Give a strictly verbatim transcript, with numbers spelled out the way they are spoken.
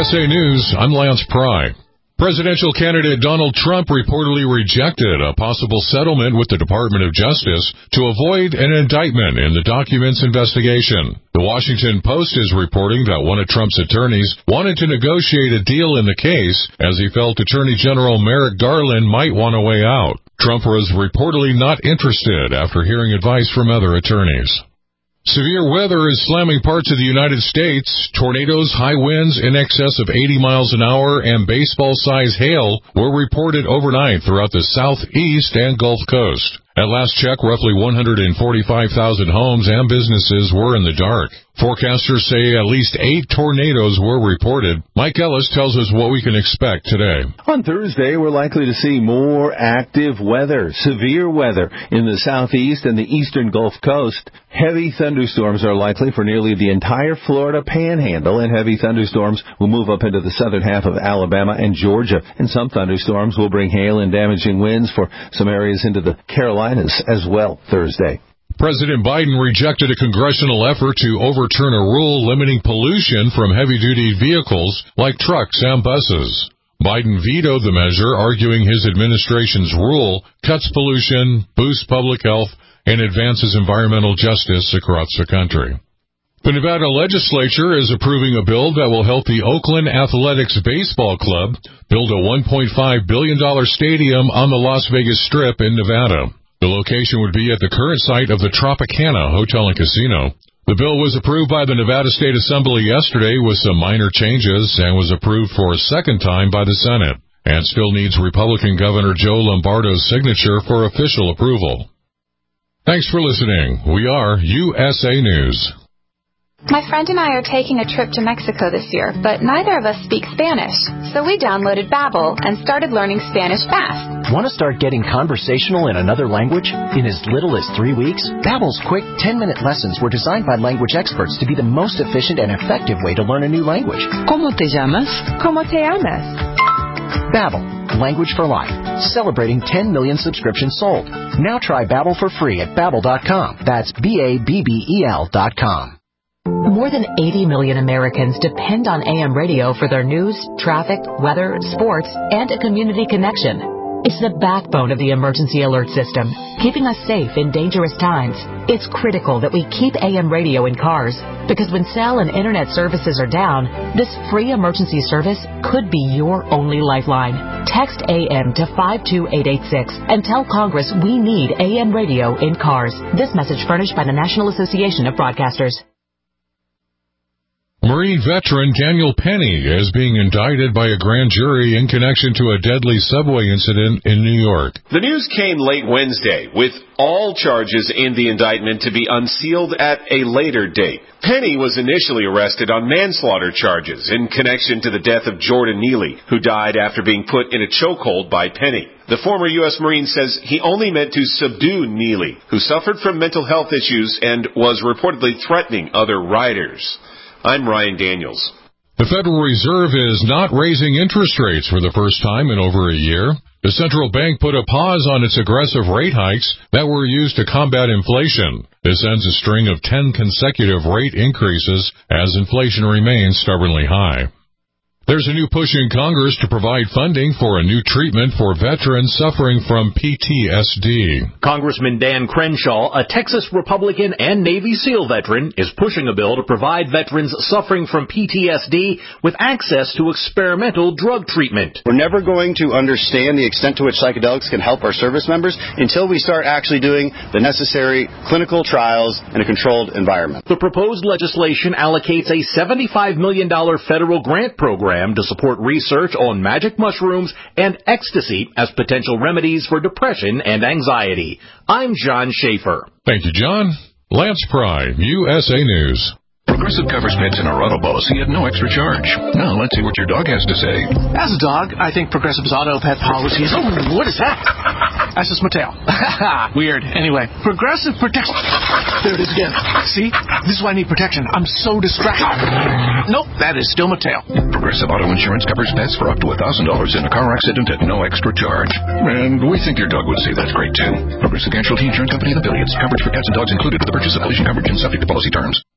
S A News, I'm Lance Pry. Presidential candidate Donald Trump reportedly rejected a possible settlement with the Department of Justice to avoid an indictment in the documents investigation. The Washington Post is reporting that one of Trump's attorneys wanted to negotiate a deal in the case as he felt Attorney General Merrick Garland might want a way out. Trump was reportedly not interested after hearing advice from other attorneys. Severe weather is slamming parts of the United States. Tornadoes, high winds in excess of eighty miles an hour, and baseball-sized hail were reported overnight throughout the southeast and Gulf Coast. At last check, roughly one hundred forty-five thousand homes and businesses were in the dark. Forecasters say at least eight tornadoes were reported. Mike Ellis tells us what we can expect today. On Thursday, we're likely to see more active weather, severe weather in the southeast and the eastern Gulf Coast. Heavy thunderstorms are likely for nearly the entire Florida panhandle, and heavy thunderstorms will move up into the southern half of Alabama and Georgia. And some thunderstorms will bring hail and damaging winds for some areas into the Carolinas as well Thursday. President Biden rejected a congressional effort to overturn a rule limiting pollution from heavy-duty vehicles like trucks and buses. Biden vetoed the measure, arguing his administration's rule cuts pollution, boosts public health, and advances environmental justice across the country. The Nevada legislature is approving a bill that will help the Oakland Athletics Baseball Club build a one point five billion dollars stadium on the Las Vegas Strip in Nevada. The location would be at the current site of the Tropicana Hotel and Casino. The bill was approved by the Nevada State Assembly yesterday with some minor changes and was approved for a second time by the Senate, and still needs Republican Governor Joe Lombardo's signature for official approval. Thanks for listening. We are U S A News. My friend and I are taking a trip to Mexico this year, but neither of us speak Spanish. So we downloaded Babbel and started learning Spanish fast. Want to start getting conversational in another language? In as little as three weeks, Babbel's quick ten-minute lessons were designed by language experts to be the most efficient and effective way to learn a new language. ¿Cómo te llamas? ¿Cómo te llamas? Babbel, language for life. Celebrating ten million subscriptions sold. Now try Babbel for free at babbel dot com. That's B A B B E L dot com. More than eighty million Americans depend on A M radio for their news, traffic, weather, sports, and a community connection. It's the backbone of the emergency alert system, keeping us safe in dangerous times. It's critical that we keep A M radio in cars, because when cell and internet services are down, this free emergency service could be your only lifeline. Text A M to five two eight eight six and tell Congress we need A M radio in cars. This message furnished by the National Association of Broadcasters. Marine veteran Daniel Penny is being indicted by a grand jury in connection to a deadly subway incident in New York. The news came late Wednesday, with all charges in the indictment to be unsealed at a later date. Penny was initially arrested on manslaughter charges in connection to the death of Jordan Neely, who died after being put in a chokehold by Penny. The former U S Marine says he only meant to subdue Neely, who suffered from mental health issues and was reportedly threatening other riders. I'm Ryan Daniels. The Federal Reserve is not raising interest rates for the first time in over a year. The central bank put a pause on its aggressive rate hikes that were used to combat inflation. This ends a string of ten consecutive rate increases as inflation remains stubbornly high. There's a new push in Congress to provide funding for a new treatment for veterans suffering from P T S D. Congressman Dan Crenshaw, a Texas Republican and Navy SEAL veteran, is pushing a bill to provide veterans suffering from P T S D with access to experimental drug treatment. We're never going to understand the extent to which psychedelics can help our service members until we start actually doing the necessary clinical trials in a controlled environment. The proposed legislation allocates a seventy-five million dollars federal grant program to support research on magic mushrooms and ecstasy as potential remedies for depression and anxiety. I'm John Schaefer. Thank you, John. Lance Pry, U S A News. Progressive covers pets in our auto policy at no extra charge. Now, let's see what your dog has to say. As a dog, I think Progressive's auto pet policy is... Oh, what is that? That's just my tail. Weird. Anyway, Progressive protects... There it is again. See? This is why I need protection. I'm so distracted. Nope, that is still my tail. Progressive Auto Insurance covers pets for up to one thousand dollars in a car accident at no extra charge. And we think your dog would say that's great, too. Progressive Casualty Insurance Company of Affiliates. Coverage for cats and dogs included with the purchase of collision coverage and subject to policy terms.